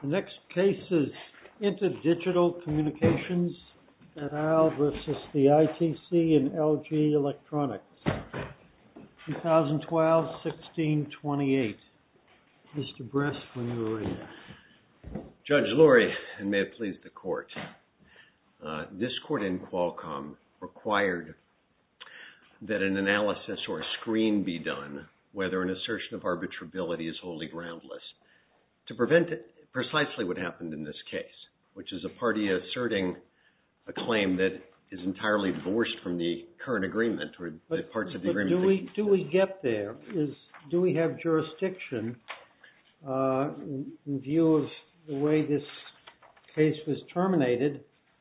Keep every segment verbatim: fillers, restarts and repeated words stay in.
The next case is InterDigital Communications et al. Versus the I T C and L G Electronics. twenty twelve, sixteen twenty-eight. Mister Brest, when you're ready. Judge Lurie, and may it please the Court. Uh, this Court in Qualcomm required that an analysis or a screen be done whether an assertion of arbitrability is wholly groundless to prevent precisely what happened in this case, which is a party asserting a claim that is entirely divorced from the current agreement or but, the parts of the but agreement. Do we, do we get there? Is, do we have jurisdiction uh, in, in view of the way this case was terminated?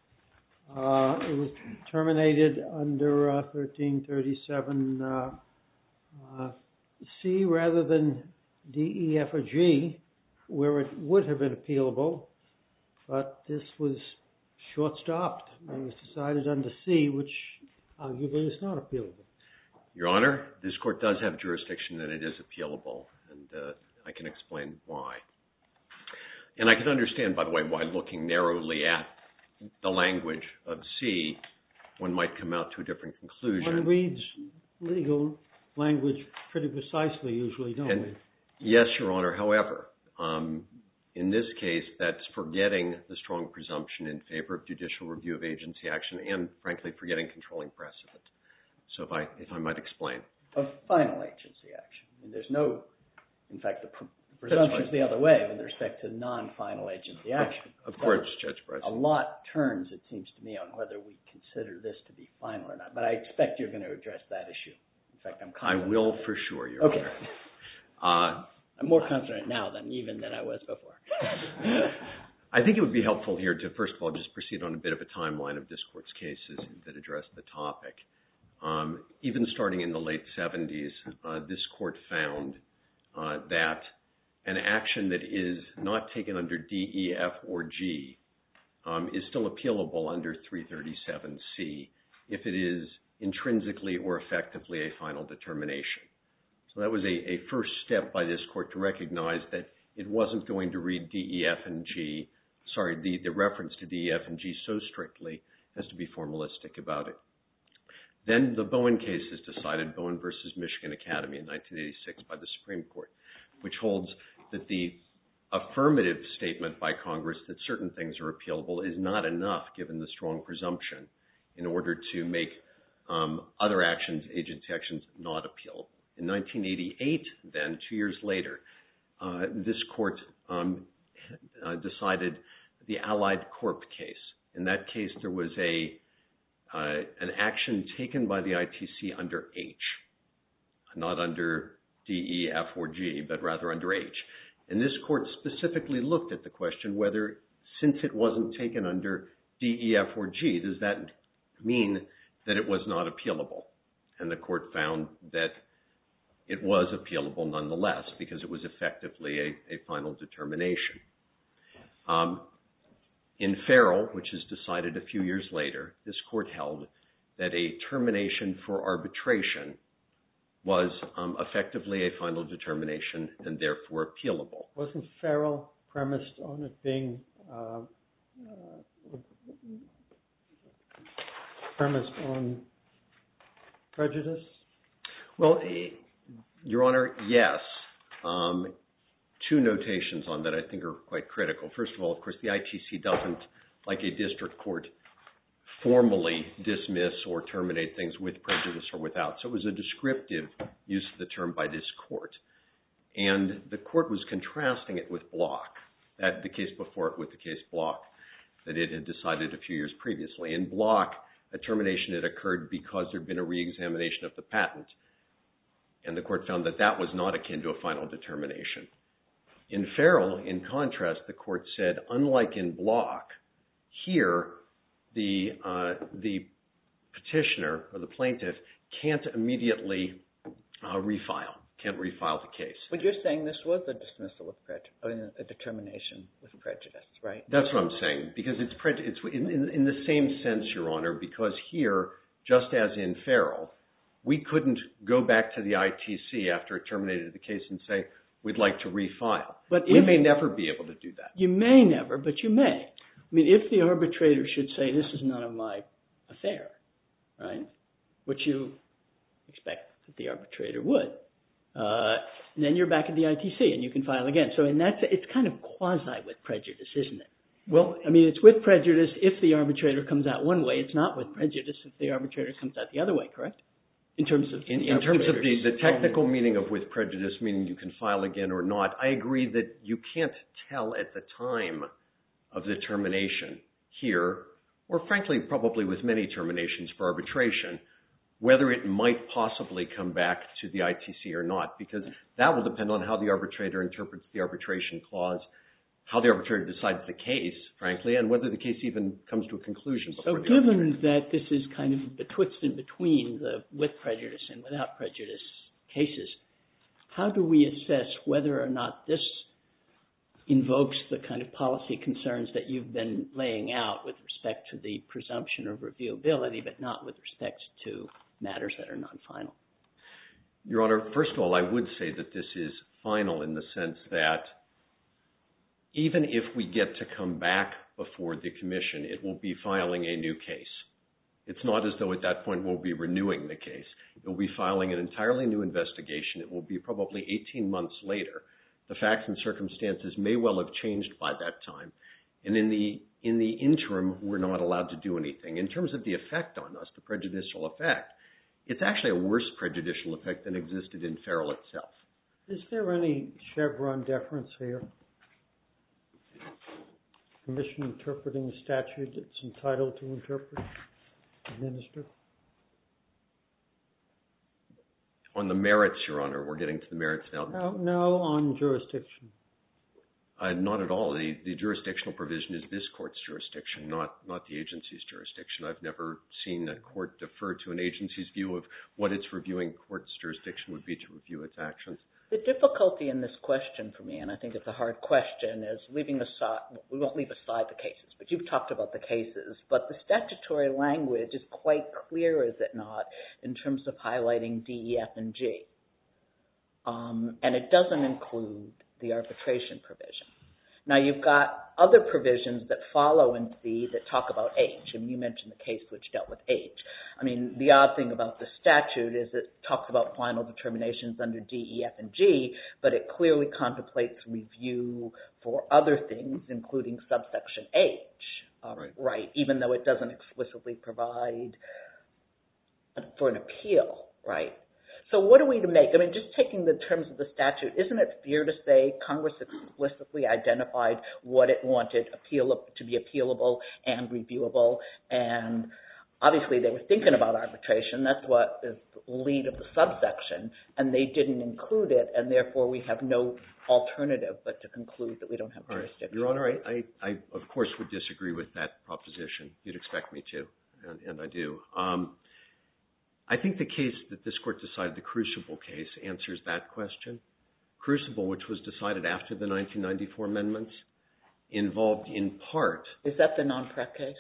Uh, it was terminated under uh, thirteen thirty-seven uh, uh, C rather than D, E, F, or G, where it would have been appealable, but this was short-stopped. It was decided under C, which arguably is not appealable. Your Honor, this Court does have jurisdiction and it is appealable, and uh, I can explain why. And I can understand, by the way, why looking narrowly at the language of C, one might come out to a different conclusion. One reads legal language pretty precisely usually, don't and, we? Yes, Your Honor. However, um, in this case, that's forgetting the strong presumption in favor of judicial review of agency action and, frankly, forgetting controlling precedent. So if I, if I might explain. Of final agency action. I mean, there's no, in fact, the pr- presumption is the other way with respect to non-final agency action. Of so course, Judge Brest. A lot turns, it seems to me, on whether we consider this to be final or not. But I expect you're going to address that issue. In fact, I'm confident. I will for sure, Your okay. Honor. Uh, I'm more confident now than even than I was before. I think it would be helpful here to, first of all, just proceed on a bit of a timeline of this Court's cases that address the topic. Um, even starting in the late seventies, uh, this Court found uh, that an action that is not taken under D, E, F, or G um, is still appealable under three thirty-seven C if it is intrinsically or effectively a final determination. So that was a, a first step by this Court to recognize that it wasn't going to read D, E, F, and G, sorry, the, the reference to D, E, F, and G so strictly as to be formalistic about it. Then the Bowen case is decided, Bowen versus Michigan Academy in nineteen eighty-six by the Supreme Court, which holds that the affirmative statement by Congress that certain things are appealable is not enough given the strong presumption in order to make um, other actions, agency actions, not appealable. In nineteen eighty-eight, then, two years later, uh, this Court um, uh, decided the Allied Corp case. In that case, there was a uh, an action taken by the I T C under H, not under D, E, F, or G, but rather under H. And this Court specifically looked at the question whether, since it wasn't taken under D, E, F, or G, does that mean that it was not appealable? And the Court found that it was appealable nonetheless because it was effectively a, a final determination. Um, in Farrell, which is decided a few years later, this Court held that a termination for arbitration was um, effectively a final determination and therefore appealable. Wasn't Farrell premised on it being uh, uh, premised on prejudice? Well, Your Honor, yes. Um, two notations on that I think are quite critical. First of all, of course, the I T C doesn't, like a district court, formally dismiss or terminate things with prejudice or without. So it was a descriptive use of the term by this Court. And the Court was contrasting it with Block, that the case before it with the case Block that it had decided a few years previously. In Block, a termination had occurred because there had been a reexamination of the patent. And the Court found that that was not akin to a final determination. In Farrell, in contrast, the Court said, unlike in Block, here the uh, the petitioner or the plaintiff can't immediately uh, refile, can't refile the case. But you're saying this was a dismissal with prejudice, a determination with prejudice, right? That's what I'm saying, because it's, pre- it's in, in, in the same sense, Your Honor, because here, just as in Farrell, we couldn't go back to the I T C after it terminated the case and say, we'd like to refile. But we if, may never be able to do that. You may never, but you may. I mean, if the arbitrator should say, this is none of my affair, right, which you expect that the arbitrator would, uh, then you're back at the I T C and you can file again. So in that, it's kind of quasi with prejudice, isn't it? Well, I mean, it's with prejudice if the arbitrator comes out one way. It's not with prejudice if the arbitrator comes out the other way, correct? In terms of in, in terms of the, the technical meaning of with prejudice, meaning you can file again or not, I agree that you can't tell at the time of the termination here, or frankly, probably with many terminations for arbitration, whether it might possibly come back to the I T C or not, because that will depend on how the arbitrator interprets the arbitration clause, how the arbitrator decides the case, frankly, and whether the case even comes to a conclusion. So given that this is kind of betwixt and between the with prejudice and without prejudice cases, how do we assess whether or not this invokes the kind of policy concerns that you've been laying out with respect to the presumption of reviewability, but not with respect to matters that are non-final? Your Honor, first of all, I would say that this is final in the sense that even if we get to come back before the commission, it will be filing a new case. It's not as though at that point we'll be renewing the case. It will be filing an entirely new investigation. It will be probably eighteen months later. The facts and circumstances may well have changed by that time. And in the in the interim, we're not allowed to do anything. In terms of the effect on us, the prejudicial effect, it's actually a worse prejudicial effect than existed in Farrell itself. Is there any Chevron deference here? Commission interpreting a statute it's entitled to interpret, administer? On the merits, Your Honor, we're getting to the merits now. No, no on jurisdiction. Uh, not at all. The, the jurisdictional provision is this court's jurisdiction, not, not the agency's jurisdiction. I've never seen a court defer to an agency's view of what its reviewing court's jurisdiction would be to review its actions. The difficulty in this question for me, and I think it's a hard question, is leaving aside, we won't leave aside the cases, but you've talked about the cases, but the statutory language is quite clear, is it not, in terms of highlighting D, E, F, and G. Um, and it doesn't include the arbitration provision. Now, you've got other provisions that follow in C that talk about H, and you mentioned the case which dealt with H. I mean, the odd thing about the statute is it talks about final determinations under D, E, F, and G, but it clearly contemplates review for other things, including subsection H, um, right. right, even though it doesn't explicitly provide for an appeal, right? So what are we to make? I mean, just taking the terms of the statute, isn't it fair to say Congress explicitly identified what it wanted appeal to be appealable and reviewable? And obviously they were thinking about arbitration. That's what is the lead of the subsection. And they didn't include it, and therefore we have no alternative but to conclude that we don't have jurisdiction. Right. Your Honor, I, I, I, of course, would disagree with that proposition. You'd expect me to, and, and I do. Um, I think the case that this court decided, the Crucible case, answers that question. Crucible, which was decided after the nineteen ninety-four amendments, involved in part... Is that the non-prec case?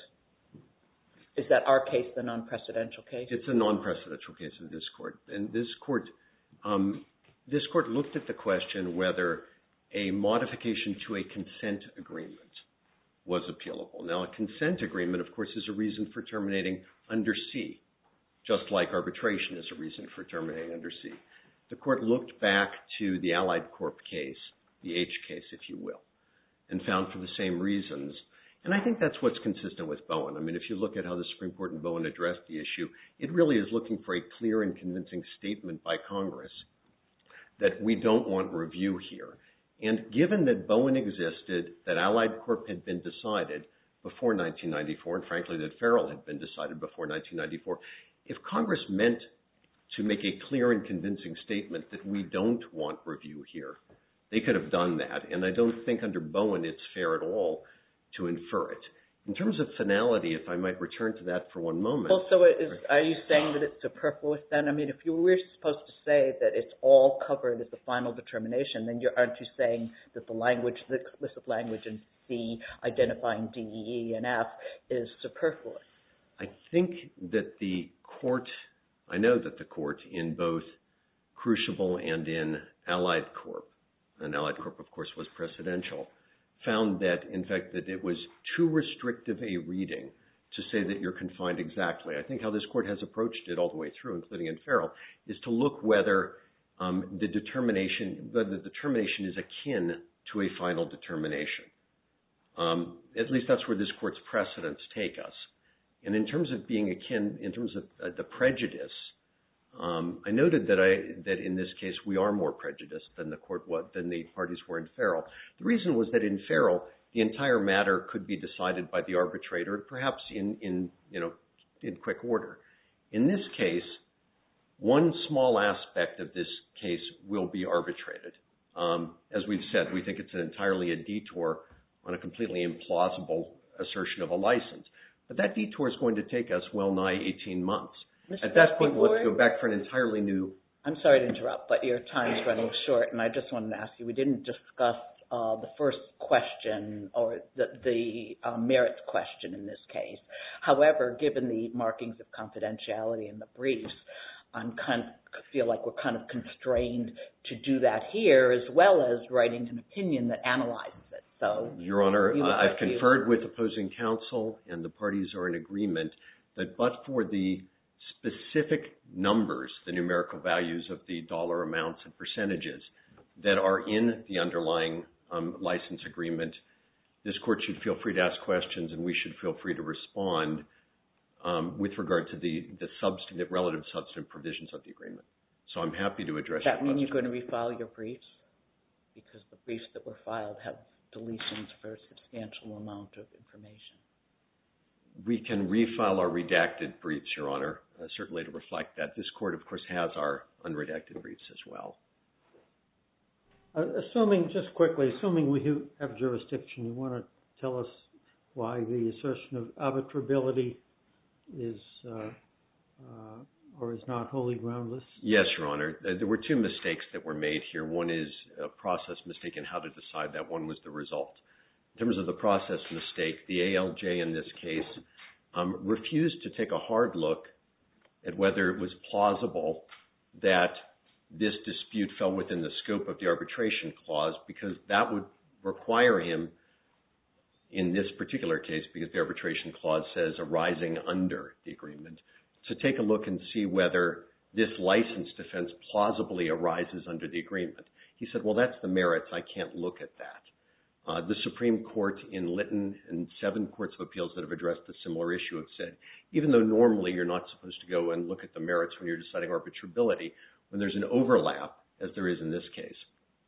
Is that our case, the non-precedential case? It's a non-precedential case of this court. And this court, um, this court looked at the question whether a modification to a consent agreement was appealable. Now, a consent agreement, of course, is a reason for terminating under C, just like arbitration is a reason for terminating under C. The court looked back to the Allied Corp case, the H case, if you will, and found for the same reasons. And I think that's what's consistent with Bowen. I mean, if you look at how the Supreme Court in Bowen addressed the issue, it really is looking for a clear and convincing statement by Congress that we don't want review here. And given that Bowen existed, that Allied Corp had been decided before nineteen ninety-four, and frankly that Farrell had been decided before nineteen ninety-four, if Congress meant to make a clear and convincing statement that we don't want review here, they could have done that. And I don't think under Bowen it's fair at all to infer it. In terms of finality, if I might return to that for one moment. Well, so is, are you saying that it's superfluous then? I mean, if you were supposed to say that it's all covered as the final determination, then you're, aren't you saying that the language, the explicit language in C identifying D, E, and F is superfluous? I think that the court, I know that the court in both Crucible and in Allied Corp and Allied Corp, of course, was precedential, found that, in fact, that it was too restrictive a reading to say that you're confined exactly. I think how this court has approached it all the way through, including in Farrell, is to look whether um, the determination, whether the determination is akin to a final determination. Um, at least that's where this court's precedents take us. And in terms of being akin, in terms of uh, the prejudice, um, I noted that I that in this case we are more prejudiced than the court was, than the parties were in Farrell. The reason was that in Farrell, the entire matter could be decided by the arbitrator, perhaps in, in you know in quick order. In this case, one small aspect of this case will be arbitrated. Um, as we've said, we think it's an entirely a detour on a completely implausible assertion of a license. But that detour is going to take us well nigh eighteen months. Mister At that point, Before, let's go back for an entirely new... I'm sorry to interrupt, but your time's running short, and I just wanted to ask you, we didn't discuss uh, the first question or the, the uh, merits question in this case. However, given the markings of confidentiality in the briefs, I'm kind of feel like we're kind of constrained to do that here, as well as writing an opinion that analyzes it. So, Your Honor, you I've like conferred you. with opposing counsel, and the parties are in agreement that but for the specific numbers, the numerical values of the dollar amounts and percentages that are in the underlying um, license agreement, this court should feel free to ask questions, and we should feel free to respond um, with regard to the, the substantive, relative substantive provisions of the agreement. So I'm happy to address Does that your mean question. you're going to refile your briefs? Because the briefs that were filed have deletions for a substantial amount of information. We can refile our redacted briefs, Your Honor, uh, certainly to reflect that. This court, of course, has our unredacted briefs as well. Uh, assuming, just quickly, assuming we have jurisdiction, you want to tell us why the assertion of arbitrability is uh, uh, or is not wholly groundless? Yes, Your Honor. Uh, there were two mistakes that were made here. One is a process mistake in how to decide that. One was the result. In terms of the process mistake, the A L J in this case um, refused to take a hard look at whether it was plausible that this dispute fell within the scope of the arbitration clause, because that would require him, in this particular case, because the arbitration clause says arising under the agreement, to take a look and see whether this license defense plausibly arises under the agreement. He said, well, that's the merits. I can't look at that. Uh, the Supreme Court in Lytton and seven courts of appeals that have addressed a similar issue have said, even though normally you're not supposed to go and look at the merits when you're deciding arbitrability, when there's an overlap, as there is in this case,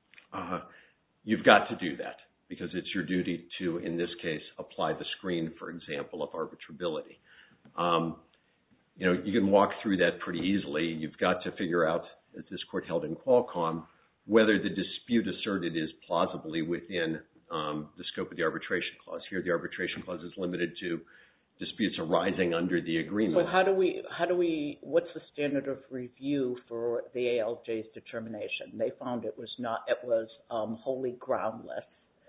uh, you've got to do that, because it's your duty to, in this case, apply the screen, for example, of arbitrability. Um, you know, you can walk through that pretty easily. You've got to figure out, as this court held in Qualcomm, whether the dispute asserted is plausibly within um, the scope of the arbitration clause. Here, the arbitration clause is limited to disputes arising under the agreement. So how do we, how do we, what's the standard of review for the A L J's determination? They found it was not, it was um, wholly groundless,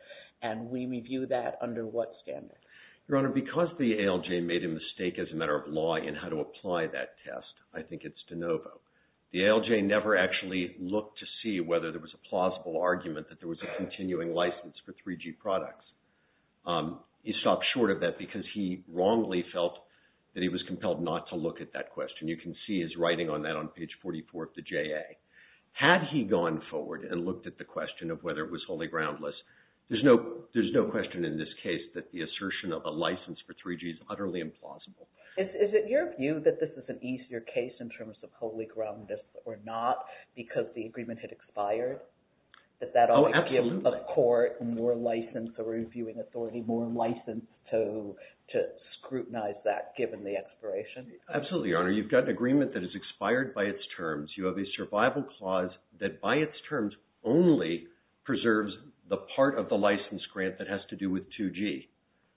and we review that under what standard? Your Honor, because the A L J made a mistake as a matter of law in how to apply that test, I think it's de novo. The A L J never actually looked to see whether there was a plausible argument that there was a continuing license for three G products. Um, he stopped short of that because he wrongly felt that he was compelled not to look at that question. You can see his writing on that on page forty-four of the J A. Had he gone forward and looked at the question of whether it was wholly groundless, there's no, there's no question in this case that the assertion of a license for three G is utterly implausible. Is, is it your view that this is an easier case in terms of wholly groundless or not because the agreement had expired? That that Oh, ought to give absolutely. a court more license or reviewing authority more license to to scrutinize that given the expiration? Absolutely, Your Honor. You've got an agreement that is expired by its terms. You have a survival clause that by its terms only preserves the part of the license grant that has to do with two G.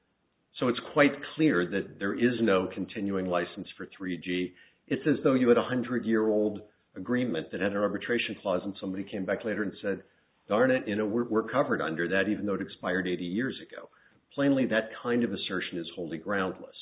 So it's quite clear that there is no continuing license for three G. It's as though you had a hundred-year-old agreement that had an arbitration clause and somebody came back later and said, darn it, you know, we're, we're covered under that even though it expired eighty years ago. Plainly, that kind of assertion is wholly groundless.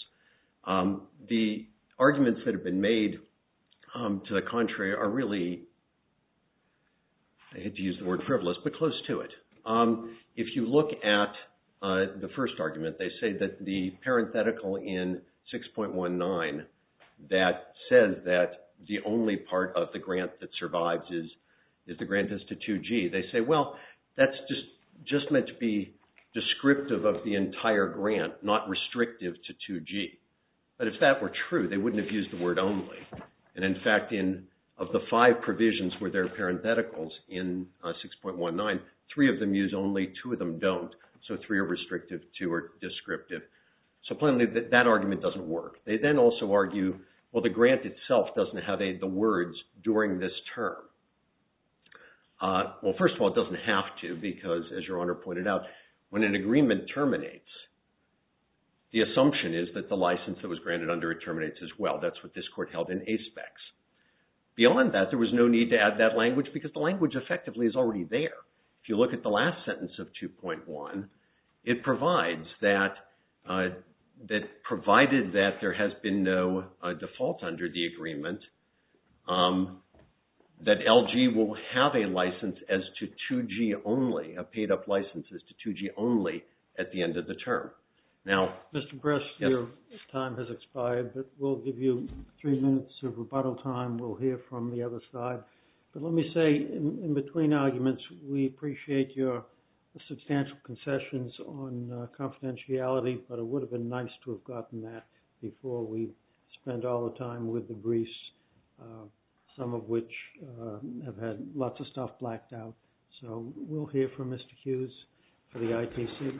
Um, the arguments that have been made um, to the contrary are really I hate to use the word frivolous, but close to it. Um, if you look at uh, the first argument, they say that the parenthetical in six point one nine that says that the only part of the grant that survives is is the grant as to two G. They say, well, that's just just meant to be descriptive of the entire grant, not restrictive to two G. But if that were true, they wouldn't have used the word only. And in fact, in of the five provisions where there are parentheticals in uh, six point one nine, three of them use only, two of them don't. So three are restrictive, two are descriptive. So plainly, that, that argument doesn't work. They then also argue, well, the grant itself doesn't have a, the words during this term. Uh, well, first of all, it doesn't have to because, as Your Honor pointed out, when an agreement terminates, the assumption is that the license that was granted under it terminates as well. That's what this court held in A SPEX. Beyond that, there was no need to add that language because the language effectively is already there. If you look at the last sentence of two point one, it provides that uh, that provided that there has been no uh, default under the agreement, um, that L G will have a license as to two G only, a paid-up license as to two G only at the end of the term. Now, Mister Bress, yes. Your time has expired, but we'll give you three minutes of rebuttal time. We'll hear from the other side. But let me say, in, in between arguments, we appreciate your substantial concessions on uh, confidentiality, but it would have been nice to have gotten that before we spend all the time with the briefs, uh, some of which uh, have had lots of stuff blacked out. So we'll hear from Mister Hughes for the I T C.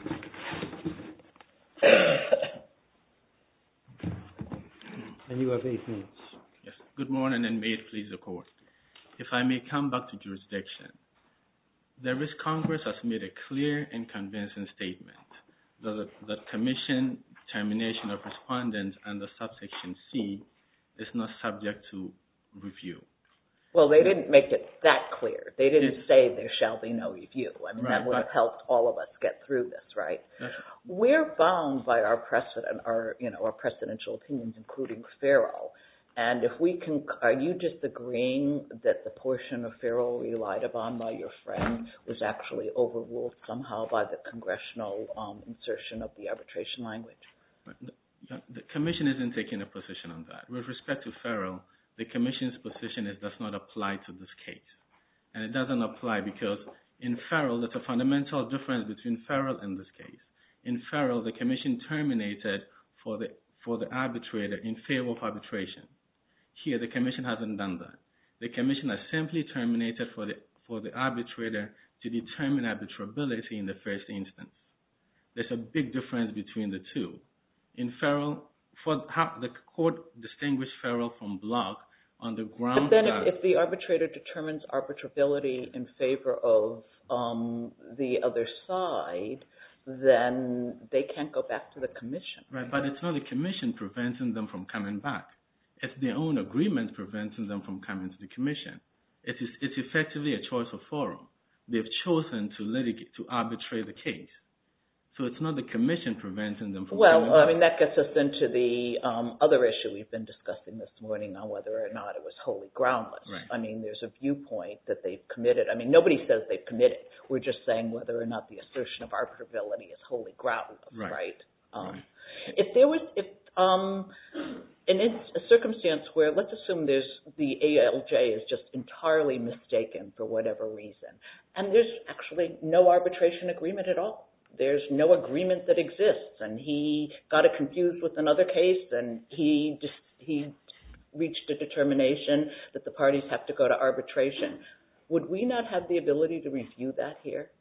And you have eight minutes. Yes. Good morning, and may it please the court. If I may come back to jurisdiction, there is Congress has made a clear and convincing statement that the commission termination of respondents under subsection C is not subject to review. Well, they didn't make it that clear. They didn't It's, say there shall be no review. I mean, right, that would have helped all of us get through this, right? That's, We're bound by our precedent, our, you know, our precedential opinions, including Farrell. And if we can, are you just agreeing that the portion of Farrell relied upon by your friend was actually overruled somehow by the congressional um, insertion of the arbitration language? the, the commission isn't taking a position on that. With respect to Farrell, the commission's position is does not apply to this case. And it doesn't apply because in Farrell, there's a fundamental difference between Farrell and this case. In Farrell, the commission terminated for the for the arbitrator in favor of arbitration. Here, the commission hasn't done that. The commission has simply terminated for the for the arbitrator to determine arbitrability in the first instance. There's a big difference between the two. In Farrell, for how the court distinguished Farrell from Block on the ground But then that if, if the arbitrator determines arbitrability in favor of um, the other side, then they can't go back to the commission. right, but it's not the commission preventing them from coming back. It's their own agreement preventing them from coming to the commission. It is it's effectively a choice of forum. They've chosen to litigate, to arbitrate the case. So it's not the commission preventing them from Well, coming I back. mean, that gets us into the um, other issue we've been discussing this morning on whether or not it was wholly groundless. Right. I mean, there's a viewpoint that they've committed. I mean, nobody says they've committed. We're just saying whether or not the assertion of arbitrability is wholly groundless, right? Right. Um, Right. If there was, if um, in a circumstance where, let's assume there's the A L J is just entirely mistaken for whatever reason, and there's actually no arbitration agreement at all. There's no agreement that exists, and he got it confused with another case, and he just he reached a determination that the parties have to go to arbitration. Would we not have the ability to review that here?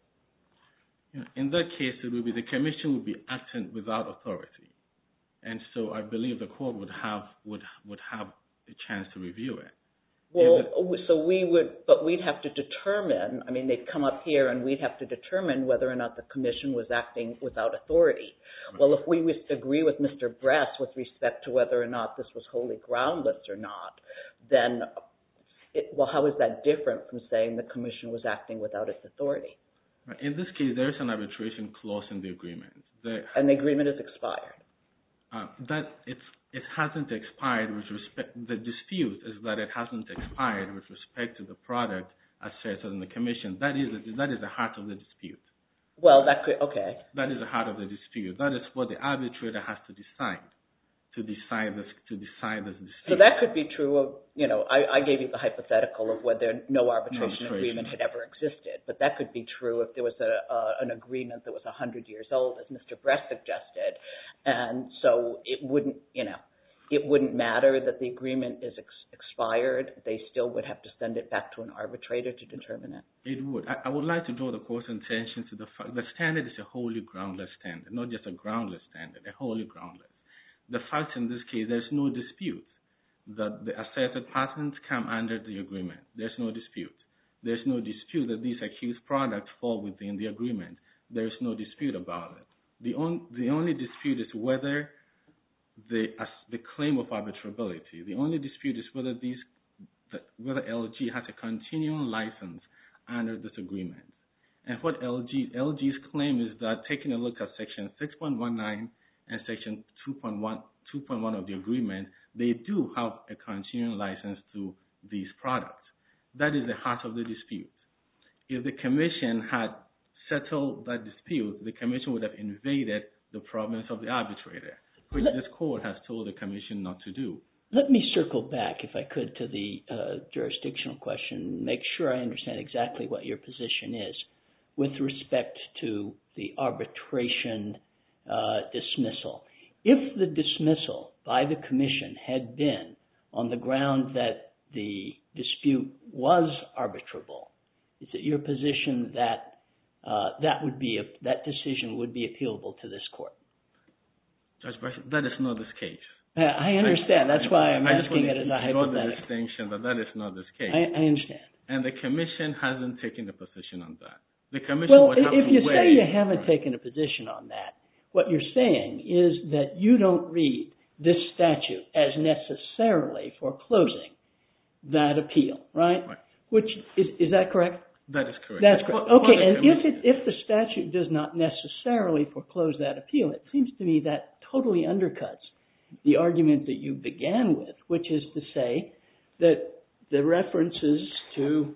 In that case, it would be the commission would be acting without authority, and so I believe the court would have would would have a chance to review it. Well, so we would, but we'd have to determine, I mean, they'd come up here and we'd have to determine whether or not the commission was acting without authority. Right. Well, if we was to agree with Mister Bress with respect to whether or not this was wholly groundless or not, then, it, well, how is that different from saying the commission was acting without its authority? Right. In this case, there is an arbitration clause in the agreement. The, and the agreement is expired. Uh, that it's it hasn't expired with respect. The dispute is that it hasn't expired with respect to the product asserted in the commission. That is that is the heart of the dispute. Well, that could, okay. That is the heart of the dispute. That is what the arbitrator has to decide, to decide this, to decide this dispute. So that could be true of, you know, I, I gave you the hypothetical of whether no arbitration, no arbitration agreement had ever existed, but that could be true if there was a, uh, an agreement that was one hundred years old, as Mister Bress suggested, and so it wouldn't, you know, it wouldn't matter that the agreement is ex- expired. They still would have to send it back to an arbitrator to determine it. It would. I, I would like to draw the court's attention to the fact the standard is a wholly groundless standard, not just a groundless standard, a wholly groundless. The fact in this case, there's no dispute that the asserted patents come under the agreement. There's no dispute. There's no dispute that these accused products fall within the agreement. There's no dispute about it. The, on, the only dispute is whether the, as, the claim of arbitrability. The only dispute is whether these, whether L G has a continuing license under this agreement. And what L G, L G's claim is that taking a look at section six point one nine and section two point one of the agreement, they do have a continuing license to these products. That is the heart of the dispute. If the commission had settled that dispute, the commission would have invaded the province of the arbitrator, which this court has told the commission not to do. Let me circle back, if I could, to the uh, jurisdictional question, make sure I understand exactly what your position is with respect to the arbitration uh, dismissal. If the dismissal by the commission had been on the ground that the dispute was arbitrable, is it your position that uh, that would be a, that decision would be appealable to this court? Judge Bryson, that is not this case. Uh, I understand. That's why I'm I asking it as a hypothetical. I just want to draw the distinction that that is not this case. I, I understand. And the commission hasn't taken a position on that. The commission well, would have if to you weigh, say you haven't right. taken a position on that, what you're saying is that you don't read this statute as necessarily foreclosing that appeal, right? Right. Which is is that correct? That is correct. That's correct. What, okay, what and if commission... it, if the statute does not necessarily foreclose that appeal, it seems to me that totally undercuts the argument that you began with, which is to say that the references to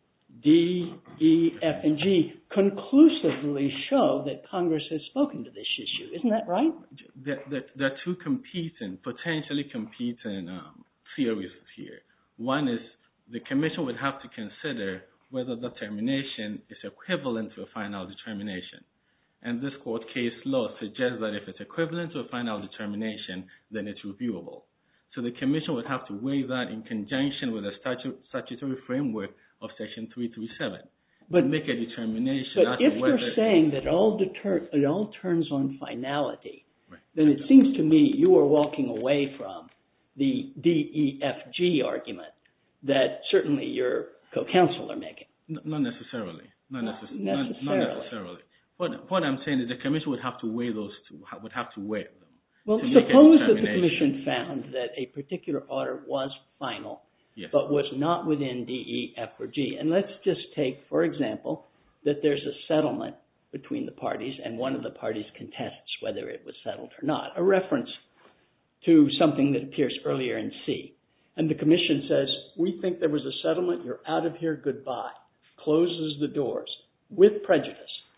D, E, F, and G conclusively show that Congress has spoken to this issue. Isn't that right? There, there, there are two competing, potentially competing um, theories here. One is the commission would have to consider whether the termination is equivalent to a final determination. And this court case law suggests that if it's equivalent to a final determination, then it's reviewable. So the commission would have to weigh that in conjunction with the statu- statutory framework of Section three thirty-seven. But make a determination. But as if to whether you're saying that all deter- it all turns on finality, right. then it seems to me you are walking away from the D, E, F, G argument that certainly your co-counsel are making. No, not necessarily. Not, not necess- necessarily. Not, not necessarily. What, what I'm saying is the commission would have to weigh those two, would have to weigh them. Well, to make suppose a that the commission found that a particular order was final, yes. but was not within D, E, F, or G. And let's just take, for example, that there's a settlement between the parties and one of the parties contests whether it was settled or not, a reference to something that appears earlier in C. And the commission says, we think there was a settlement, you're out of here, goodbye. Closes the doors with prejudice.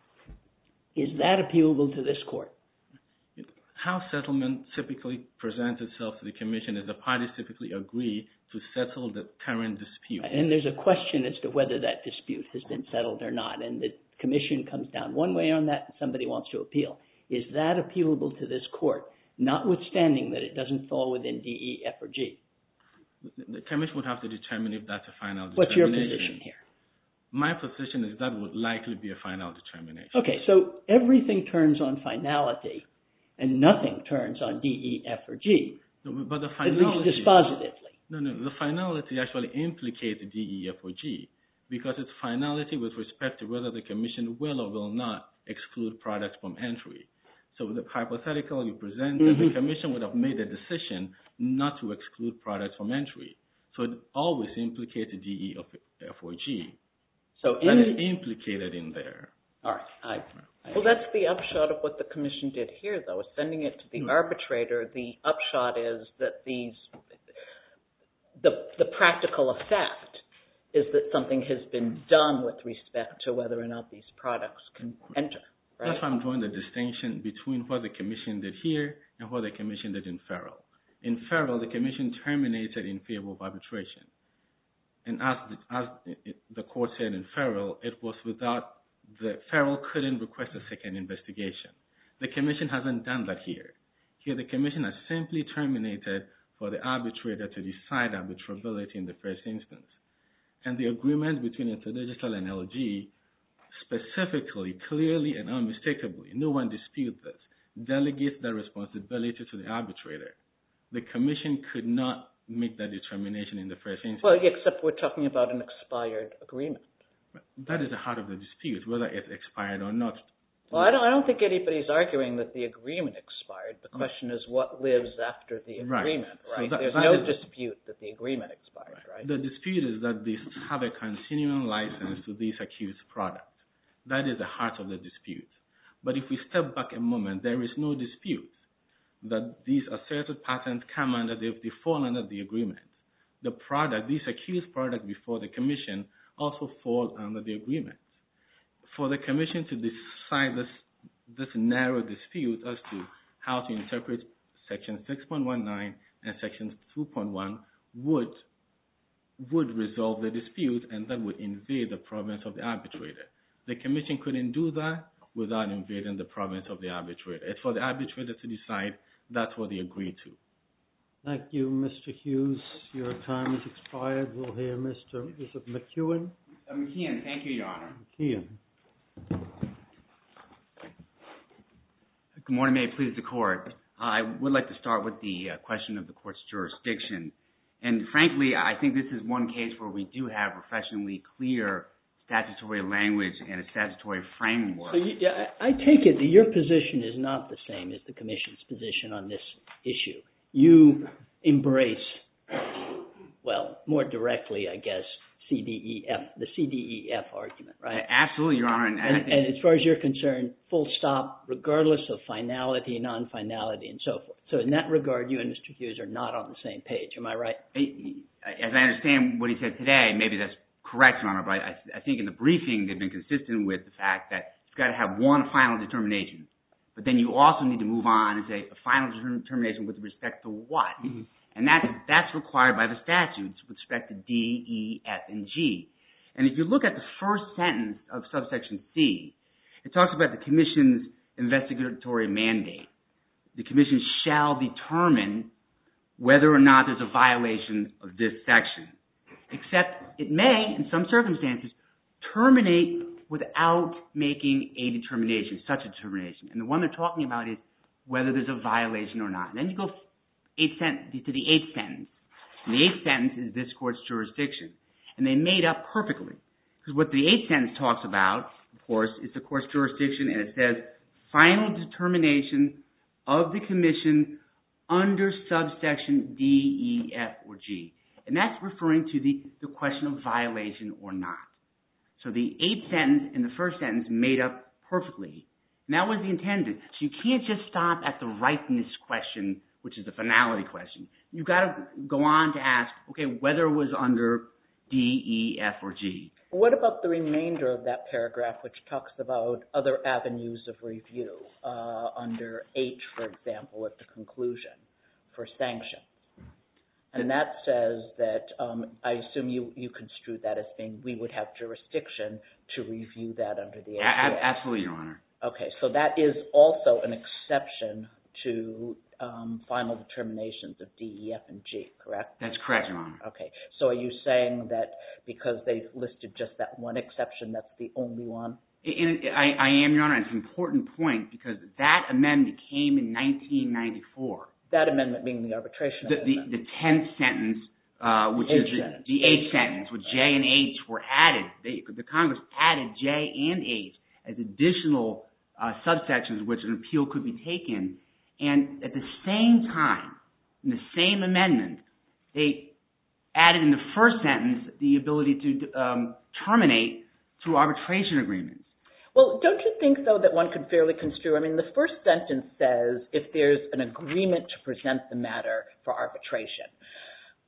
Is that appealable to this court? How settlement typically presents itself to the commission is the parties typically agree to settle the current dispute. And there's a question as to whether that dispute has been settled or not. And the commission comes down one way on that and somebody wants to appeal. Is that appealable to this court, notwithstanding that it doesn't fall within D, E, F, or G? The commission would have to determine if that's a final determination. What's your position here? My position is that would likely be a final determination. Okay, so everything turns on finality and nothing turns on D, E, F, or G. No, but the finality, at least dispositively. No, no, the finality actually implicates D, E, F, or G because it's finality with respect to whether the commission will or will not exclude products from entry. So the hypothetical you presented, mm-hmm. the commission would have made a decision not to exclude products from entry. So it always implicates D, E, F, or G. So that any, is implicated in there. All right. I, I, well, that's the upshot of what the commission did here, though, is sending it to the mm-hmm. arbitrator. The upshot is that these, the the practical effect is that something has been done with respect to whether or not these products can enter. Right? That's why I'm drawing the distinction between what the Commission did here and what the Commission did in Farrell. In Farrell, the Commission terminated in favor of arbitration. And as the, as the court said in Farrell, it was without, the Farrell couldn't request a second investigation. The Commission hasn't done that here. Here, the Commission has simply terminated for the arbitrator to decide arbitrability in the first instance. And the agreement between Interdigital and L G specifically, clearly, and unmistakably, no one disputes this, delegates that responsibility to the arbitrator. The Commission could not make that determination in the first instance. Well, except we're talking about an expired agreement. That is the heart of the dispute, whether it's expired or not. Well, I don't, I don't think anybody's arguing that the agreement expired. The question is what lives after the agreement, right? right? So that, There's that no is, dispute that the agreement expired, right. right? The dispute is that they have a continuing license to these accused products. That is the heart of the dispute. But if we step back a moment, there is no dispute that these asserted patents come under, they, they fall under the agreement. The product, these accused products before the Commission also fall under the agreement. For the Commission to decide this, this narrow dispute as to how to interpret Section six point one nine and Section two point one would, would resolve the dispute, and that would invade the province of the arbitrator. The Commission couldn't do that without invading the province of the arbitrator. It's for the arbitrator to decide. That's what they agreed to. Thank you, Mister Hughes. Your time has expired. We'll hear Mister Is it McEwen? Uh, McKeon, thank you, Your Honor. McKeon. Good morning. May it please the Court. Uh, I would like to start with the uh, question of the Court's jurisdiction. And frankly, I think this is one case where we do have refreshingly clear statutory language and a statutory framework. So you, yeah, I take it that your position is not the same as the Commission's position on this issue. You embrace, well, more directly, I guess, C D E F, the C D E F argument, right? Absolutely, Your Honor. And, and, and, and as far as you're concerned, full stop, regardless of finality, non-finality, and so forth. So in that regard, you and Mister Hughes are not on the same page. Am I right? As I understand what he said today, maybe that's correct, Your Honor, but I, I think in the briefing they've been consistent with the fact that you've got to have one final determination. But then you also need to move on and say a final determination with respect to what? Mm-hmm. And that's, that's required by the statutes with respect to D, E, F, and G. And if you look at the first sentence of subsection C, it talks about the Commission's investigatory mandate. The Commission shall determine whether or not there's a violation of this section. Except it may, in some circumstances, terminate without making a determination, such a determination. And the one they're talking about is whether there's a violation or not. And then you go eighth sent- to the eighth sentence. And the eighth sentence is this Court's jurisdiction. And they made up perfectly. Because what the eighth sentence talks about, of course, is the Court's jurisdiction, and it says, final determination of the Commission under subsection D, E, F, or G. And that's referring to the, the question of violation or not. So the eighth sentence and the first sentence made up perfectly. And that was the intended. So you can't just stop at the rightness question, which is the finality question. You've got to go on to ask, okay, whether it was under D, E, F, or G. What about the remainder of that paragraph, which talks about other avenues of review uh, under H, for example, at the conclusion for sanctions? And that says that, um, I assume you, you construed that as being we would have jurisdiction to review that under the A P A. Absolutely, Your Honor. Okay, so that is also an exception to um, final determinations of D, E, F, and G, correct? That's correct, Your Honor. Okay, so are you saying that because they've listed just that one exception, that's the only one? And I, I am, Your Honor. It's an important point because that amendment came in nineteen ninety-four. That amendment being the arbitration the, amendment. The, the tenth sentence, uh, which H is the, sentence. the eighth sentence, with J and H were added. They, the Congress added J and H as additional uh, subsections which an appeal could be taken. And at the same time, in the same amendment, they added in the first sentence the ability to um, terminate through arbitration agreements. Well, don't you think, though, that one could fairly construe? I mean, the first sentence says if there's an agreement to present the matter for arbitration.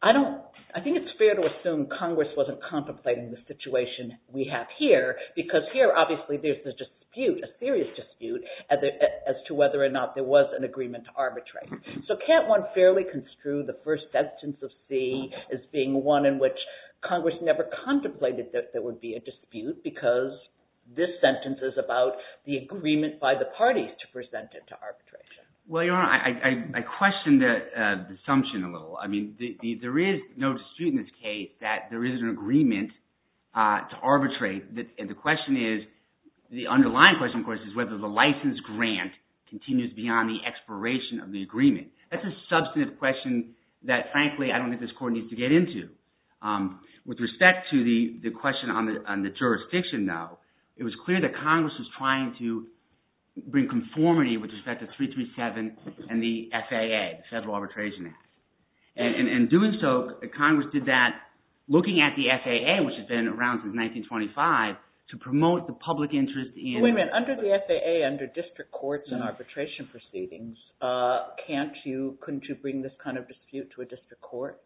I don't, I think it's fair to assume Congress wasn't contemplating the situation we have here, because here, obviously, there's a dispute, a serious dispute, as, as to whether or not there was an agreement to arbitrate. So can't one fairly construe the first sentence of C as being one in which Congress never contemplated that there would be a dispute, because this sentence is about the agreement by the parties to present it to arbitration? Well, Your Honor, I, I, I question the, uh, the assumption a little. I mean, the, the, there is no dispute in this case that there is an agreement uh, to arbitrate. That, and the question is, the underlying question, of course, is whether the license grant continues beyond the expiration of the agreement. That's a substantive question that, frankly, I don't think this Court needs to get into. Um, with respect to the, the question on the, on the jurisdiction, though, it was clear that Congress was trying to bring conformity with respect to three thirty-seven and the F A A, the Federal Arbitration Act. And, and, and doing so, Congress did that looking at the F A A, which has been around since nineteen twenty-five, to promote the public interest in... Wait a minute. Under the F A A, under district courts and arbitration proceedings, uh, can't you, couldn't you bring this kind of dispute to a district court?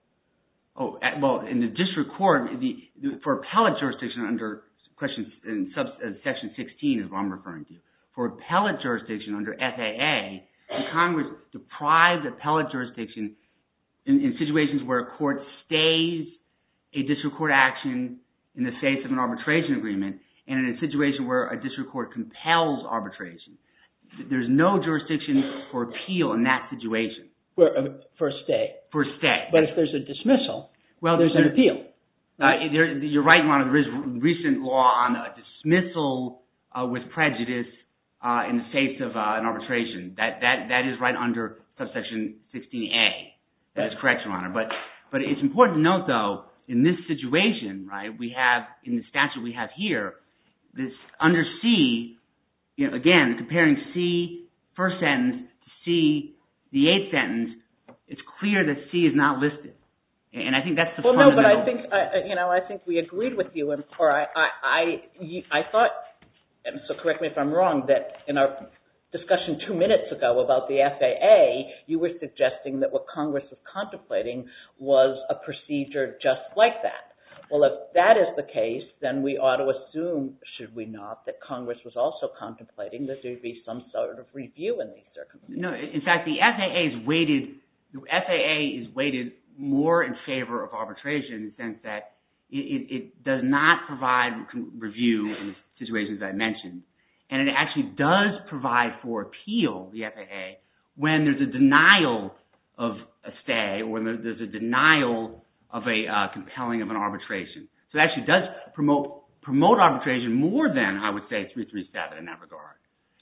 Oh, well, in the district court, the, the, for appellate jurisdiction under question, in sub, uh, Section sixteen is what I'm referring to. For appellate jurisdiction under F A A, the Congress deprived appellate jurisdiction in, in situations where a court stays a district court action in the face of an arbitration agreement, and in a situation where a district court compels arbitration. There's no jurisdiction for appeal in that situation. For, uh, for a stay. For a stay. But if there's a dismissal, well, there's there, an appeal. Right? Uh, there, you're right, Your Honor. There is recent law on a dismissal uh, with prejudice Uh, in the face of uh, an arbitration. That, that, that is right under subsection sixteen A. That is correct, Your Honor. But, but it's important to note, though, in this situation, right, we have, in the statute we have here, this under C, you know, again, comparing C, first sentence, to C, the eighth sentence, it's clear that C is not listed. And I think that's the well, fundamental... Well, no, but I think, uh, you know, I think we agreed with you, and, or I, I, I, I thought... And so correct me if I'm wrong, that in our discussion two minutes ago about the F A A, you were suggesting that what Congress was contemplating was a procedure just like that. Well, if that is the case, then we ought to assume, should we not, that Congress was also contemplating that there would be some sort of review in these circumstances. No, in fact, the F A A is weighted, the F A A is weighted more in favor of arbitration in the sense that it, it, it does not provide review in the situations I mentioned. And it actually does provide for appeal, the F A A, when there's a denial of a stay or when there's a denial of a uh, compelling of an arbitration. So it actually does promote promote arbitration more than, I would say, three thirty-seven in that regard.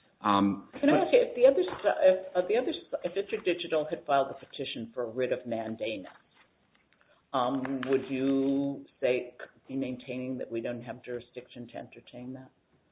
Um, Can I ask you, if the other, if, uh, the other, if InterDigital had filed a petition for a writ of mandamus, um, would you say be maintaining that we don't have jurisdiction to entertain that?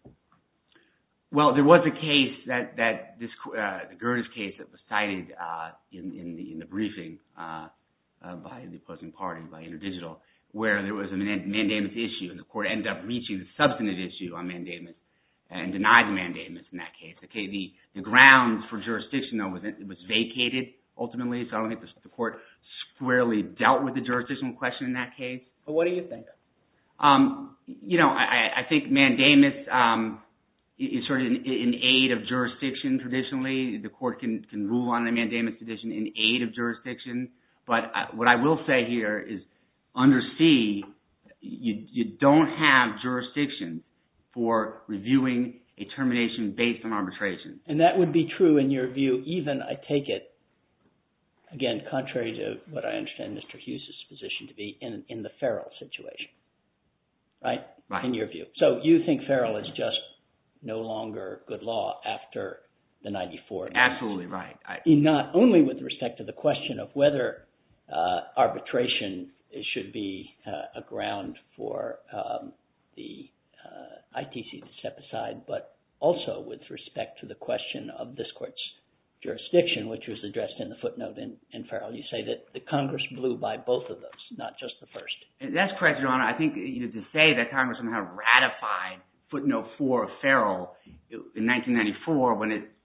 Well, there was a case that that this uh, the Gerdes case that was cited uh, in in the in the briefing uh, uh, by the opposing party, by InterDigital, where there was a mandamus issue, and the court ended up reaching the substantive issue on mandamus and denied the mandamus in that case. Okay, the the grounds for jurisdiction though was it was vacated ultimately, so I don't think the, the court squarely dealt with the jurisdictional question in that case. Well, what do you think? Um, you know, I, I think mandamus um, is sort of in, in aid of jurisdiction traditionally. The court can, can rule on a mandamus petition in aid of jurisdiction. But I, what I will say here is under C, you, you don't have jurisdiction for reviewing a termination based on arbitration. And that would be true in your view, even, I take it, again, contrary to what I understand Mister Hughes' position to be in, in the Farrell situation. Right? Right. In your view. So you think Farrell is just no longer good law after the ninety-four amendment? Absolutely right. I, Not only with respect to the question of whether uh, arbitration should be uh, a ground for um, the uh, I T C to step aside, but also with respect to the question of this court's jurisdiction, which was addressed in the footnote in, in Farrell. You say that the Congress blew by both of those, not just the first. That's correct, Your Honor. I think you know, to say that Congress somehow ratified footnote four of Farrell in nineteen ninety-four when it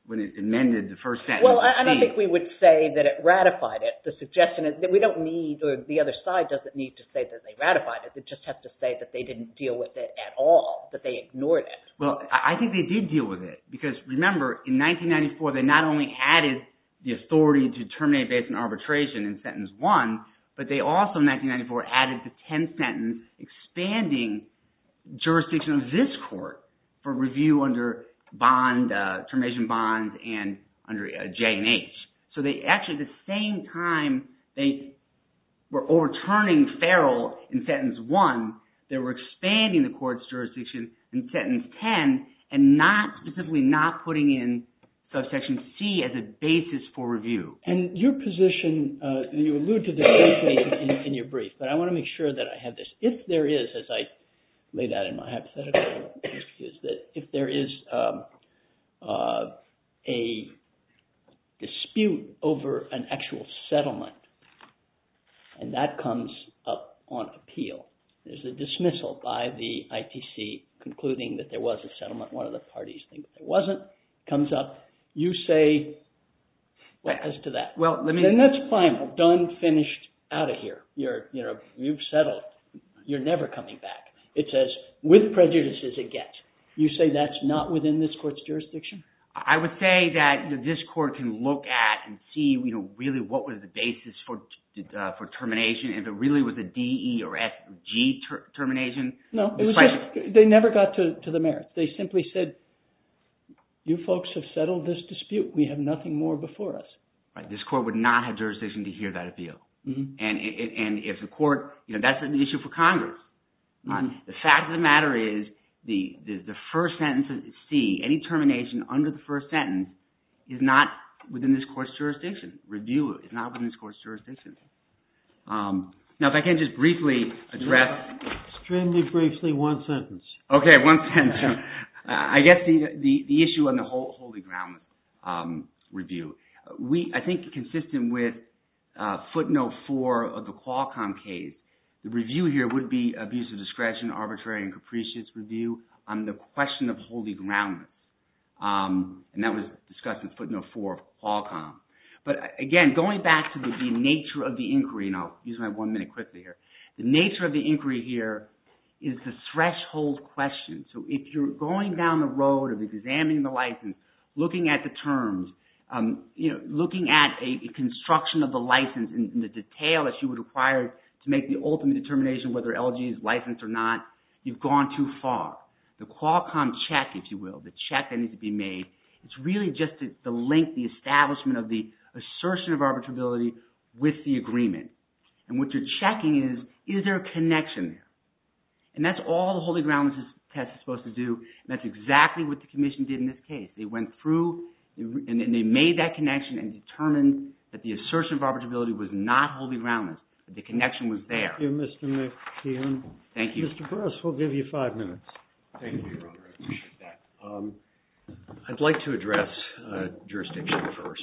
when it amended the first sentence. Well, I, I don't think we would say that it ratified it. The suggestion is that we don't need, or the other side doesn't need to say that they ratified it. It just has to say that they didn't deal with it at all, that they ignored it. Well, I think they did deal with it because, remember, in nineteen ninety-four, they not only added the authority to terminate based on arbitration in sentence one, but they also, in nineteen ninety-four, added the tenth sentence expanding jurisdiction of this court for review under bond, uh, termination bonds, and under uh, J and H. So they actually, at the same time, they were overturning Farrell in sentence one, they were expanding the court's jurisdiction in sentence ten and not, specifically not putting in subsection C as a basis for review. And your position, uh, you allude to this briefly in, in your brief, but I want to make sure that I have this. If there is, as I laid out in my hypothetical, is that if there is um, uh, a dispute over an actual settlement, and that comes up on appeal, there's a dismissal by the I T C concluding that there was a settlement. One of the parties thinks there wasn't. Comes up. You say, what as to that? Well, let me. Then that's fine. We're done, finished, out of here. You're, you know, you've settled. You're never coming back. It says, with prejudices against. You say that's not within this court's jurisdiction? I would say that you know, this court can look at and see, you know, really what was the basis for uh, for termination. If it really was a D, E, or S, or G ter- termination. No, it was just, they never got to, to the merits. They simply said, you folks have settled this dispute. We have nothing more before us. Right. This court would not have jurisdiction to hear that appeal. Mm-hmm. And and if the court, you know, that's an issue for Congress. Mm-hmm. Uh, the fact of the matter is, the, the the first sentence of C, any termination under the first sentence, is not within this court's jurisdiction. Review is not within this court's jurisdiction. Um, now, if I can just briefly address... Extremely briefly, one sentence. Okay, one sentence. uh, I guess the, the, the issue on the whole holy ground um, review. We, I think, consistent with uh, footnote four of the Qualcomm case, the review here would be abuse of discretion, arbitrary and capricious review on the question of wholly groundless. Um, and that was discussed in footnote four of Qualcomm. But again, going back to the, the nature of the inquiry, and I'll use my one minute quickly here. The nature of the inquiry here is the threshold question. So if you're going down the road of examining the license, looking at the terms, um, you know, looking at a, a construction of the license in, in the detail that you would require to make the ultimate determination whether L G is licensed or not, you've gone too far. The Qualcomm check, if you will, the check that needs to be made, it's really just the, the link, the establishment of the assertion of arbitrability with the agreement. And what you're checking is, is there a connection there? And that's all the holy groundlessness test is supposed to do. And that's exactly what the commission did in this case. They went through and they made that connection and determined that the assertion of arbitrability was not wholly groundless. The connection was there. Thank you, Mister McKeown. Thank you. Mister Burris, we'll give you five minutes. Thank you, Your Honor. I appreciate that. Um, I'd like to address uh, jurisdiction first.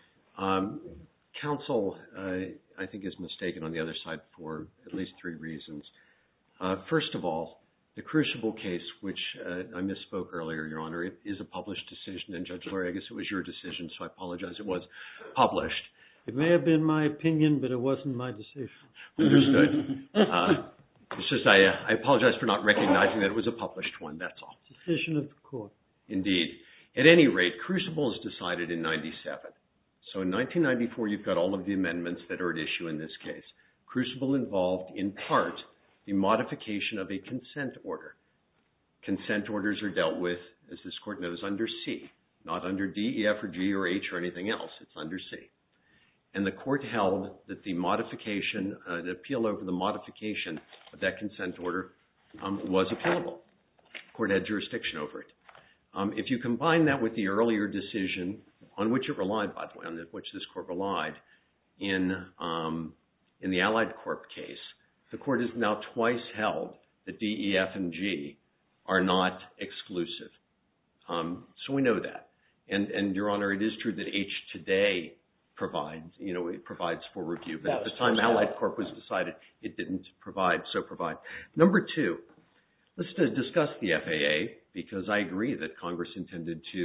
Um, counsel, uh, I think, is mistaken on the other side for at least three reasons. Uh, first of all, the Crucible case, which uh, I misspoke earlier, Your Honor, it is a published decision. And Judge Lurie, I guess it was your decision, so I apologize. It was published. It may have been my opinion, but it wasn't my decision. Understood. uh, it's just I, uh, I apologize for not recognizing that it was a published one, that's all. Decision of the court. Indeed. At any rate, Crucible is decided in ninety-seven. So in nineteen ninety-four, you've got all of the amendments that are at issue in this case. Crucible involved, in part, the modification of a consent order. Consent orders are dealt with, as this court knows, under C, not under D, E, F, or G, or H, or anything else. It's under C. And the court held that the modification, uh, the appeal over the modification of that consent order um, was appealable. The court had jurisdiction over it. Um, if you combine that with the earlier decision, on which it relied, by the way, on the, which this court relied, in, um, in the Allied Corp case, the court has now twice held that D, E, F, and G are not exclusive. Um, so we know that. And, and, Your Honor, it is true that H today provides, you know, it provides for review. But at the time Allied Corp was decided, it didn't provide, so provide. Number two, let's discuss the F A A, because I agree that Congress intended to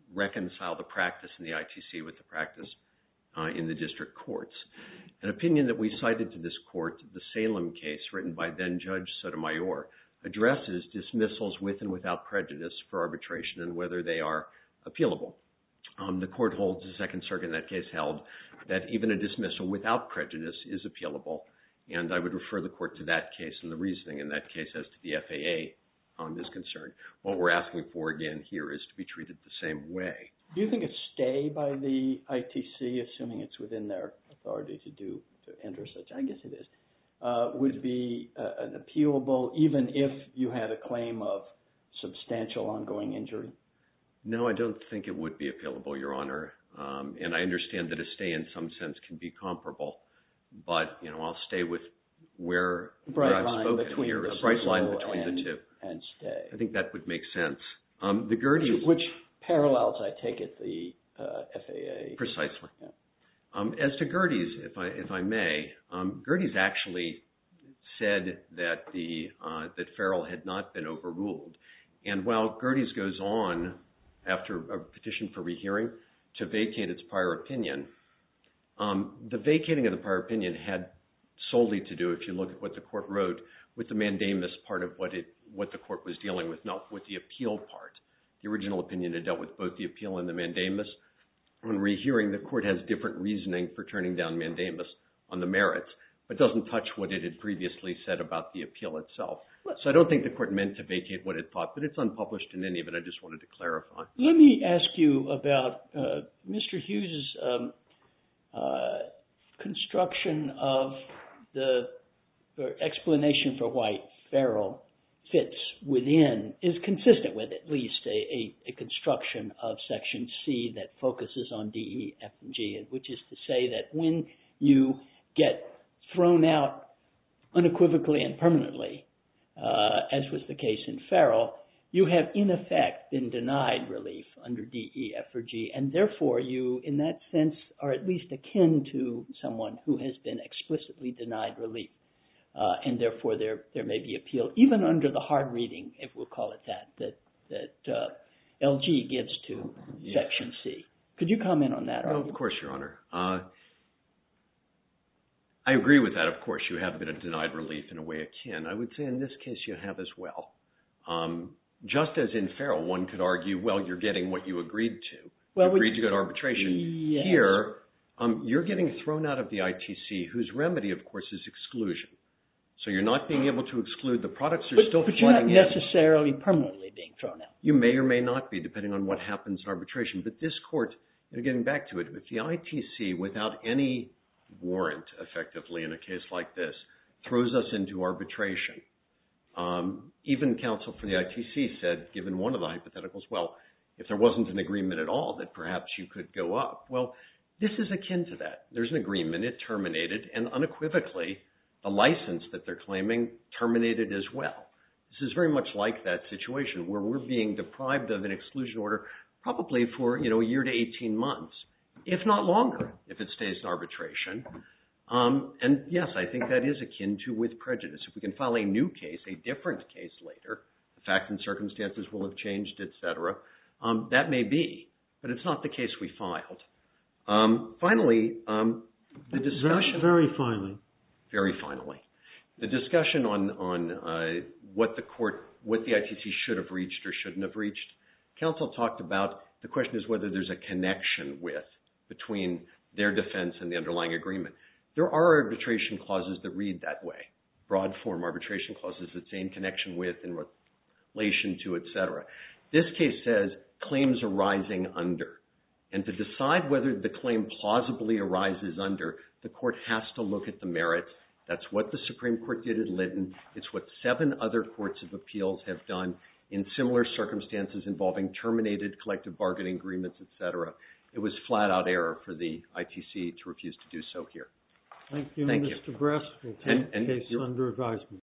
reconcile the practice in the I T C with the practice uh, in the district courts. An opinion that we cited to this court, the Salem case written by then Judge Sotomayor, addresses dismissals with and without prejudice for arbitration and whether they are appealable. Um, the court holds, the Second Circuit in that case held, that even a dismissal without prejudice is appealable, and I would refer the court to that case and the reasoning in that case as to the F A A um, is concerned. What we're asking for, again, here is to be treated the same way. Do you think a stay by the I T C, assuming it's within their authority to do, to enter such, I guess it is, uh, would be uh, an appealable even if you had a claim of substantial ongoing injury? No, I don't think it would be appealable, Your Honor. Um, and I understand that a stay in some sense can be comparable, but, you know, I'll stay with where, bright where I've line spoken between here, a bright line between and, the two. And stay. I think that would make sense. Um, the Gerdes... Which parallels, I take it, the uh, F A A. Precisely. Yeah. Um, as to Gerdes, if I if I may, um, Gerdes actually said that the uh, that Farrell had not been overruled, and while Gerdes goes on after a petition for rehearing to vacate its prior opinion, um, the vacating of the prior opinion had solely to do, if you look at what the court wrote, with the mandamus part of what it what the court was dealing with, not with the appeal part. The original opinion had dealt with both the appeal and the mandamus. On rehearing, the court has different reasoning for turning down mandamus on the merits, but doesn't touch what it had previously said about the appeal itself. So I don't think the court meant to vacate what it thought, but it's unpublished in any event. I just wanted to clarify. Let me ask you about uh, Mister Hughes' um, uh, construction of the or explanation for why Farrell fits within, is consistent with at least a, a, a construction of Section C that focuses on D, E, F, and G, which is to say that when you get thrown out unequivocally and permanently, uh, as was the case in Farrell, you have in effect been denied relief under D, E, F, or G, and therefore you, in that sense, are at least akin to someone who has been explicitly denied relief. Uh, and therefore there there may be appeal, even under the hard reading, if we'll call it that, that, that uh, L G gives to yeah. Section C. Could you comment on that? No, of course, Your Honor. Uh, I agree with that, of course. You have been denied relief in a way akin. I would say in this case you have as well. Um, just as in Farrell, one could argue, well, you're getting what you agreed to. Well, you agreed we, to go to arbitration. Yes. Here, um, you're getting thrown out of the I T C, whose remedy, of course, is exclusion. So you're not being able to exclude. The products are but, still but flooding in. But you're not necessarily permanently being thrown out. You may or may not be, depending on what happens in arbitration. But this court, you know, getting back to it, if the I T C, without any warrant, effectively, in a case like this, throws us into arbitration, um, even counsel for the I T C said, given one of the hypotheticals, well, if there wasn't an agreement at all, that perhaps you could go up. Well, this is akin to that. There's an agreement. It terminated, and unequivocally, the license that they're claiming terminated as well. This is very much like that situation where we're being deprived of an exclusion order probably for, you know, a year to eighteen months, if not longer, if it stays in arbitration. Um, and yes, I think that is akin to with prejudice. If we can file a new case, a different case later, the facts and circumstances will have changed, et cetera, um, that may be, but it's not the case we filed. Um, finally, um, the discussion... Very, very finally. Very finally, the discussion on on uh, what the court, what the I T C should have reached or shouldn't have reached. Counsel talked about the question is whether there's a connection with between their defense and the underlying agreement. There are arbitration clauses that read that way, broad form arbitration clauses that say in connection with, in relation to, et cetera. This case says claims arising under. And to decide whether the claim plausibly arises under, the court has to look at the merits. That's what the Supreme Court did at Lytton. It's what seven other courts of appeals have done in similar circumstances involving terminated collective bargaining agreements, et cetera. It was flat-out error for the I T C to refuse to do so here. Thank you, Thank Mister you. Bress. We'll take And- and the case you're- under advisement.